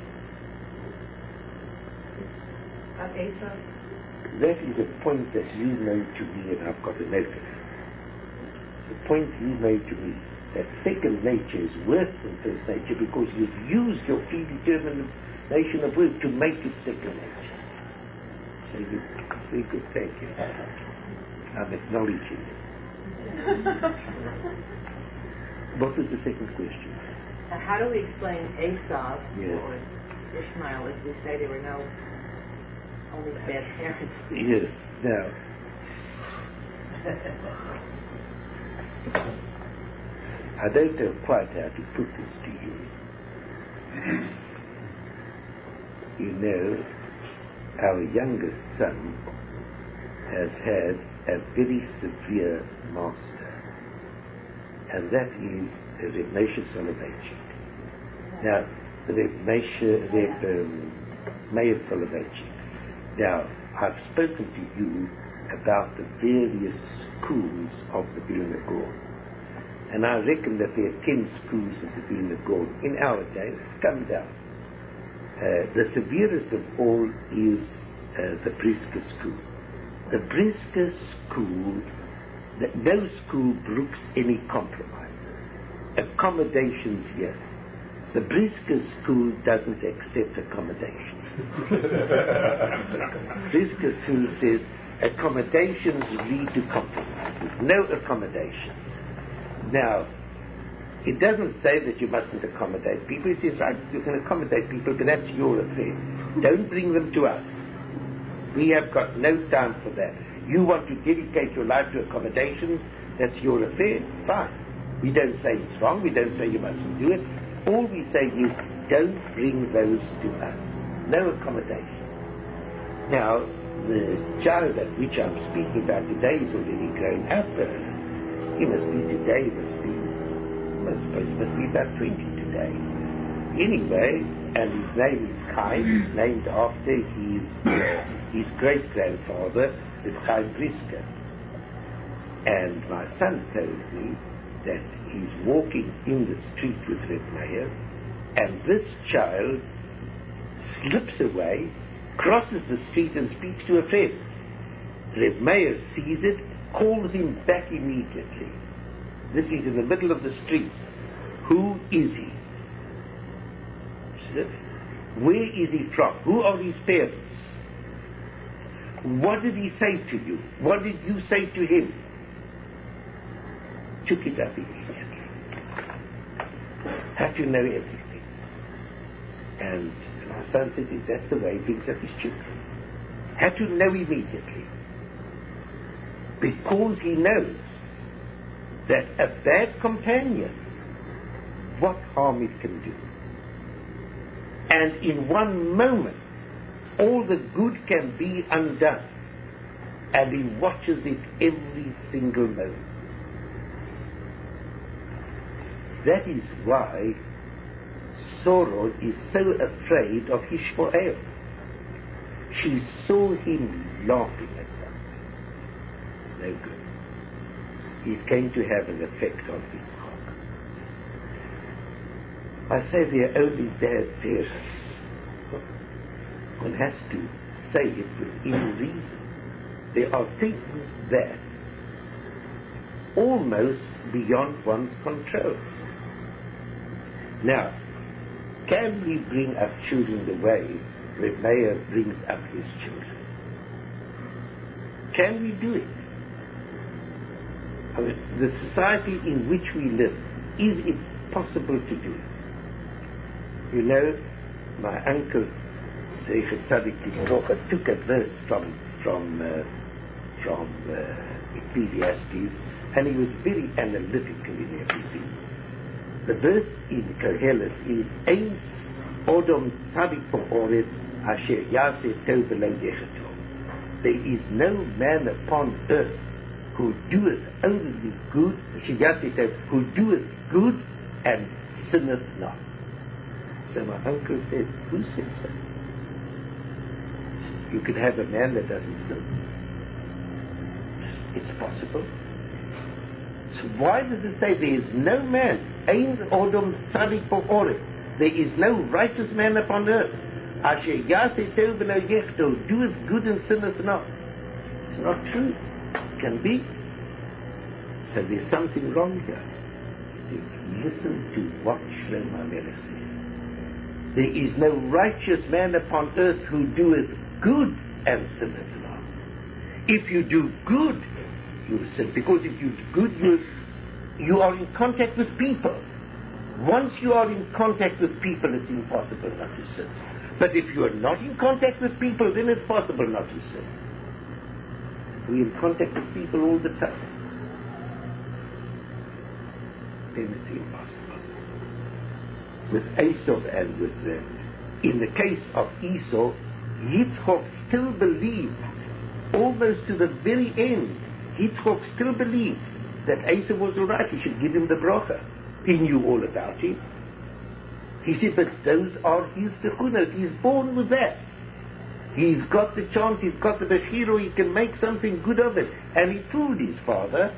Esau? That is a point that you made to me, and I've got a note of it. The point you made to me, that second nature is worse than first nature because you've used your predetermination of will to make it second nature. So you, very good, thank you. I'm acknowledging it. What was the second question? How do we explain Esau Yes. or Ishmael if we say there were no only bad parents? Yes. Now, I don't know quite how to put this to you. You know, our youngest son has had a very severe master, and that is Reb Moshe Soloveitchik. Now, Reb Meir Soloveitchik. Now, I've spoken to you about the various schools of the Vilna Gaon, and I reckon that there are 10 schools of the Vilna Gaon in our day. Come down. The severest of all is the Brisker school. The Brisker school, no school brooks any compromises. Accommodations, yes. The Brisker school doesn't accept accommodations. Brisker school says accommodations lead to compromises. No accommodations. Now, it doesn't say that you mustn't accommodate people. It says, right, you can accommodate people, but that's your affair. Don't bring them to us. We have got no time for that. You want to dedicate your life to accommodations, that's your affair, fine. We don't say it's wrong, we don't say you mustn't do it. All we say is, don't bring those to us. No accommodation. Now, the child at which I'm speaking about today is already grown up. He must be about 20 today. Anyway, and his name is Chaim. He's named after his great-grandfather, Reb Chaim Brisker. And my son told me that he's walking in the street with Reb Meir, and this child slips away, crosses the street and speaks to a friend. Reb Meir sees it, calls him back immediately. This is in the middle of the street. Who is he? Where is he from? Who are his parents? What did he say to you? What did you say to him? Took it up immediately. Had to know everything. And my son said, that's the way he brings up his children. Had to know immediately. Because he knows that a bad companion, what harm it can do. And in one moment, all the good can be undone. And he watches it every single moment. That is why Soror is so afraid of Ishmael. She saw him laughing at something. It's no good. He's going to have an effect on Yitzchak. I say they are only bad parents. One has to say it within reason. There are things that almost beyond one's control. Now, can we bring up children the way Reb Meir brings up his children? Can we do it? I mean, the society in which we live, is it possible to do it? You know, my uncle, Zeichet Tzadik Tivrocha, took a verse from Ecclesiastes, and he was very analytical in everything. The verse in Koheles is Ein Odom Tzadik Ba'oretz Asher Yaseh Tov V'lo Yecheto. There is no man upon earth who doeth only good, who doeth good and sinneth not. So my uncle said, who says so? You can have a man that doesn't sin. It's possible. So why does it say there is no man, Ein Odom Tzadik Ba'oretz, there is no righteous man upon earth, Asher Yaseh Tov V'lo Yecheto, doeth good and sinneth not? It's not true. It can be. So there's something wrong here. He says, listen to what Shlomo HaMelech says. There is no righteous man upon earth who doeth good and sinneth not. If you do good, you sin. Because if you do good, you are in contact with people. Once you are in contact with people, it's impossible not to sin. But if you are not in contact with people, then it's possible not to sin. We're in contact with people all the time. Then it's impossible. With Esau and with in the case of Esau, Yitzchak still believed, almost to the very end, Yitzchak still believed that Esau was all right, he should give him the bracha. He knew all about him. He said, but those are his techunas, he's born with that. He's got the chance, he's got the bechiro, he can make something good of it. And he fooled his father.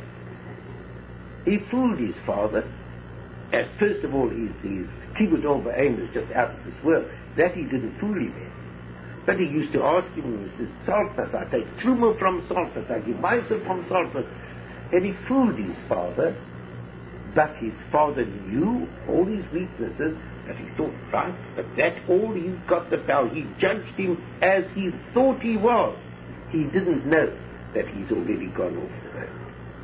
And first of all, his kibbud ov v'aim was just out of this world. That he didn't fool him in. But he used to ask him, he said, Saltas, I take truma from Saltas, I give myself from Saltas. And he fooled his father, but his father knew all his weaknesses, but he thought, right, but that's all he's got the power. He judged him as he thought he was. He didn't know that he's already gone off the road.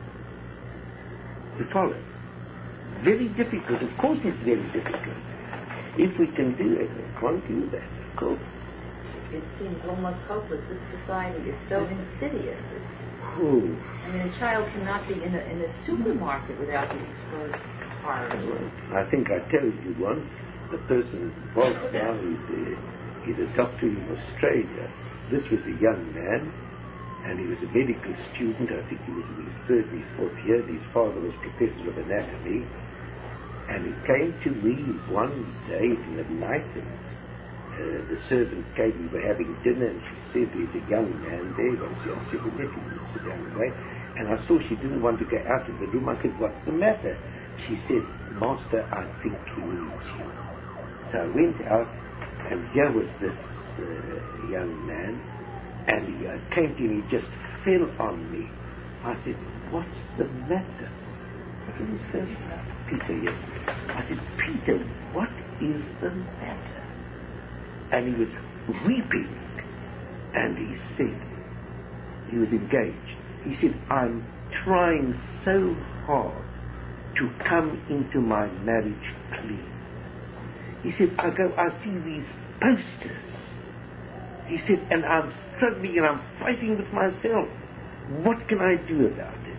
You follow? Very difficult. Of course it's very difficult. If we can do it, we can't do that, of course. It seems almost hopeless. This society is so insidious. Oh. I mean, a child cannot be in a supermarket without being exposed to horrors. I think I told you once, the person involved now is a doctor in Australia. This was a young man, and he was a medical student. I think he was in his third and his fourth year, and his father was professor of anatomy. And he came to me one day in the night, and the servant came, we were having dinner, and she said, there's a young man there. Obviously, I said, let him sit down away. And I saw she didn't want to go out of the room. I said, what's the matter? She said, Master, I think he needs you. So I went out, and here was this young man, and he came to me, he just fell on me. I said, what's the matter? What was his first name? Peter, yes. I said, Peter, what is the matter? And he was weeping, and he said, he was engaged. He said, I'm trying so hard to come into my marriage clean. He said, I see these posters. He said, and I'm struggling and I'm fighting with myself. What can I do about it?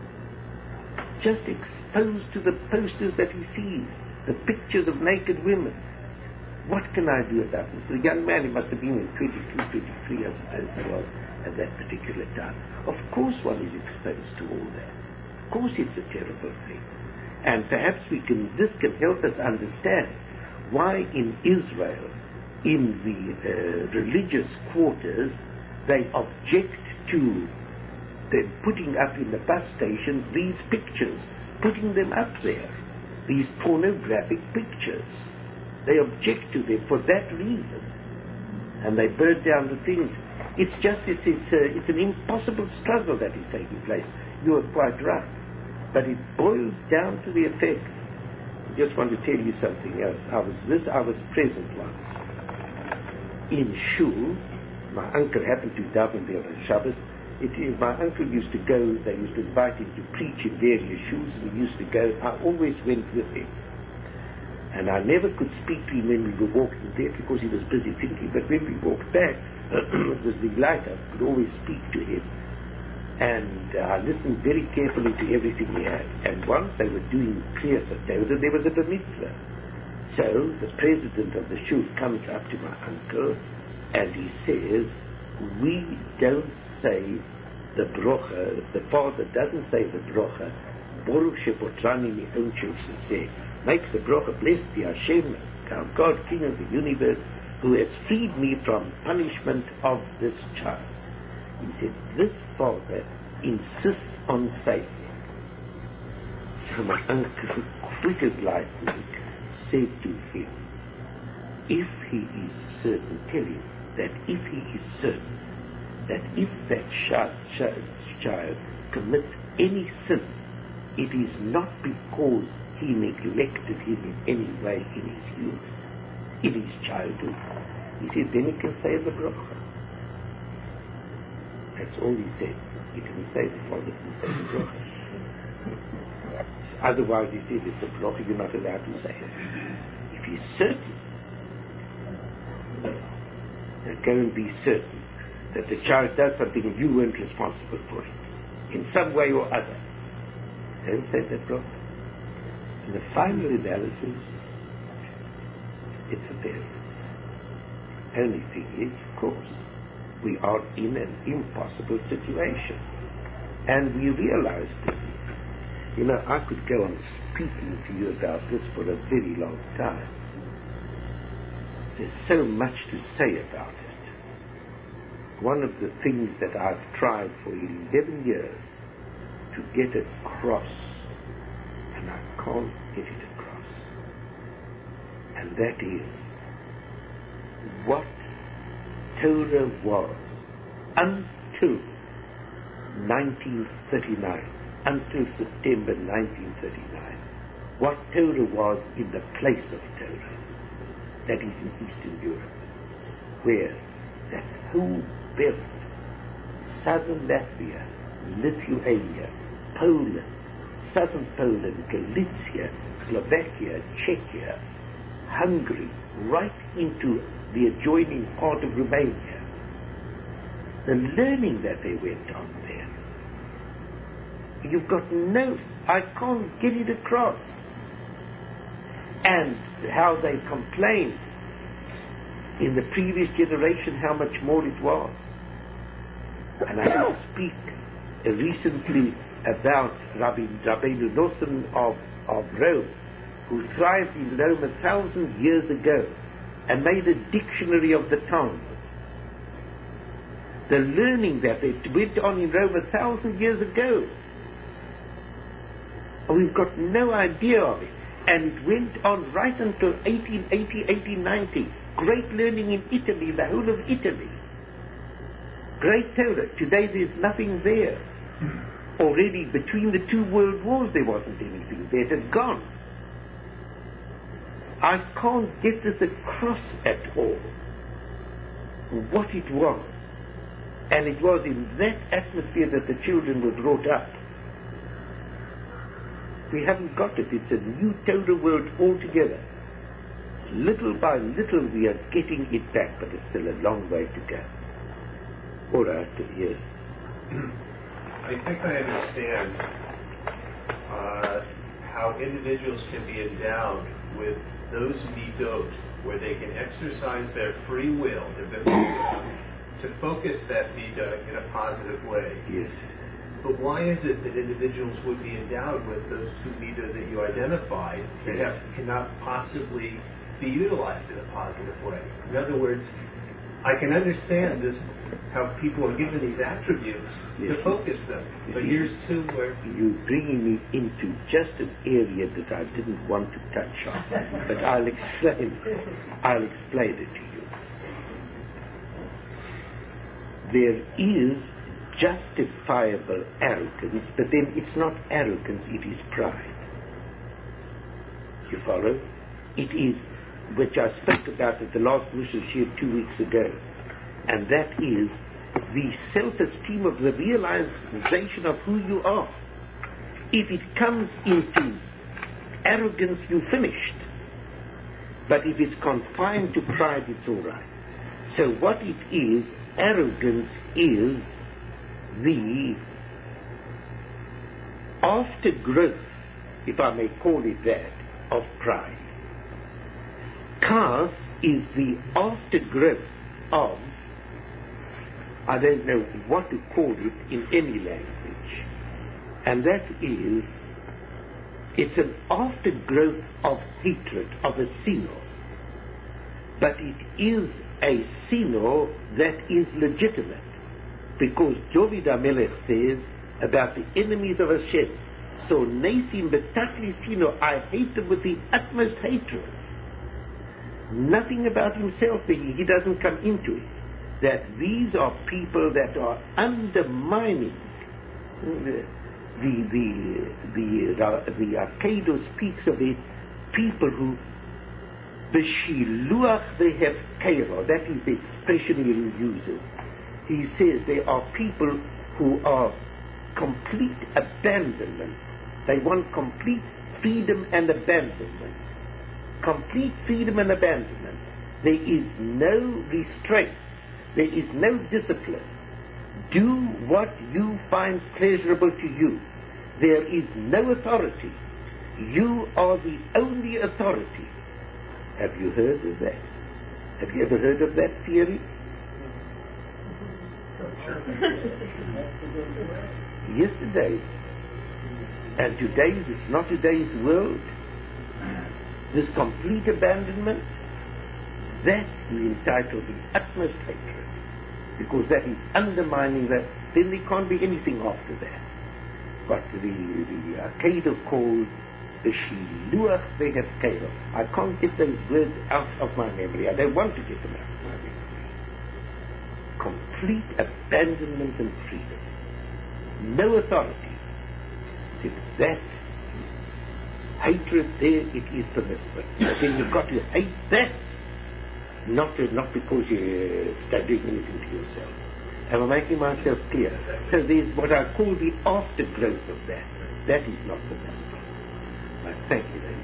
Just exposed to the posters that he sees, the pictures of naked women. What can I do about this? The young man, he must have been in 22, 23, I suppose he was, at that particular time. Of course one is exposed to all that. Of course it's a terrible thing. And perhaps this can help us understand why in Israel, in the religious quarters, they object to them putting up in the bus stations these pictures, putting them up there, these pornographic pictures. They object to them for that reason, and they burn down the things. It's an impossible struggle that is taking place. You are quite right, but it boils down to the effect. I just want to tell you something else. I was present once in shul. My uncle happened to daven there on Shabbos. My uncle used to go. They used to invite him to preach in various shuls, and he used to go. I always went with him. And I never could speak to him when we were walking there because he was busy thinking. But when we walked back, it was the light. I could always speak to him. And I listened very carefully to everything he had. And once they were doing Kriyas HaTorah, there was a bar mitzvah. So the president of the shul comes up to my uncle and he says, we don't say the brocha, the father doesn't say the brocha, Baruch shepotrani mi'onshel siseh, makes the brocha, blessed be Hashem, our God, King of the universe, who has freed me from punishment of this child. He said, this father insists on saying it. So my uncle, quick as lightning, said to him, if he is certain, tell him that if he is certain that if that child commits any sin, it is not because he neglected him in any way in his youth, in his childhood. He said, then he can say the bracha. That's all he said. He didn't say the father didn't say the bracha. Otherwise, he said, it's a bracha, you're not allowed to say it. If he's certain, go and be certain that the child does something and you weren't responsible for it, in some way or other. Don't say that bracha. In the final analysis, it's a variance. Only thing is, of course, we are in an impossible situation. And we realized it. You know, I could go on speaking to you about this for a very long time. There's so much to say about it. One of the things that I've tried for 11 years to get across, and I can't get it across, and that is what Torah was until 1939, until September 1939, what Torah was in the place of Torah, that is in Eastern Europe, where that whole belt, southern Latvia, Lithuania, Poland, southern Poland, Galicia, Slovakia, Czechia, Hungary, right into the adjoining part of Romania. The learning that they went on there, You've got no, I can't get it across. And how they complained in the previous generation how much more it was. And I will speak recently about Rabbeinu Nosson of Rome, who thrived in Rome 1,000 years ago and made a dictionary of the tongue. The learning that it went on in Rome 1,000 years ago, we've got no idea of it. And it went on right until 1880, 1890. Great learning in Italy, the whole of Italy. Great Torah. Today there's nothing there. Already between the two world wars there wasn't anything there. It had gone. I can't get this across at all, what it was. And it was in that atmosphere that the children were brought up. We haven't got it. It's a new Torah world altogether. Little by little we are getting it back, but it's still a long way to go. All right, yes. I think I understand how individuals can be endowed with those midot where they can exercise their free will to focus that midah in a positive way. Yes. But why is it that individuals would be endowed with those two midah that you identified that cannot possibly be utilized in a positive way? In other words, I can understand this, how people are given these attributes to focus them. But here's two where... You're bringing me into just an area that I didn't want to touch on. But I'll explain it to you. There is justifiable arrogance, but then it's not arrogance, it is pride. You follow? It is, which I spoke about at the last Rosh Hashanah 2 weeks ago, and that is the self-esteem of the realization of who you are. If it comes into arrogance, you're finished. But if it's confined to pride, it's all right. So what it is, arrogance is the aftergrowth, if I may call it that, of pride. Kas is the aftergrowth of, I don't know what to call it in any language, and that is, it's an aftergrowth of hatred, of a sinner. But it is a sinner that is legitimate. Because David HaMelech says about the enemies of Hashem, so Nesim Betakli Sino, I hate them with the utmost hatred. Nothing about himself, he doesn't come into it. That these are people that are undermining the Arcado speaks of it, people who Beshiluach Vehefkero, that is the expression he uses. He says there are people who are complete abandonment. They want complete freedom and abandonment. Complete freedom and abandonment. There is no restraint. There is no discipline. Do what you find pleasurable to you. There is no authority. You are the only authority. Have you heard of that? Have you ever heard of that theory? Yesterday's and today's, it's not today's world. This complete abandonment, that we entitle the utmost hatred, because that is undermining that. Then there can't be anything after that. But the Arcado calls the Shiluach Vehefkero. I can't get those words out of my memory. I don't want to get them out of my memory. Complete abandonment and freedom. No authority. If that hatred there, it is permissible. But then you've got to hate that, not because you're doing anything to yourself. Am I making myself clear? So there's what I call the aftergrowth of that. That is not permissible. Thank you.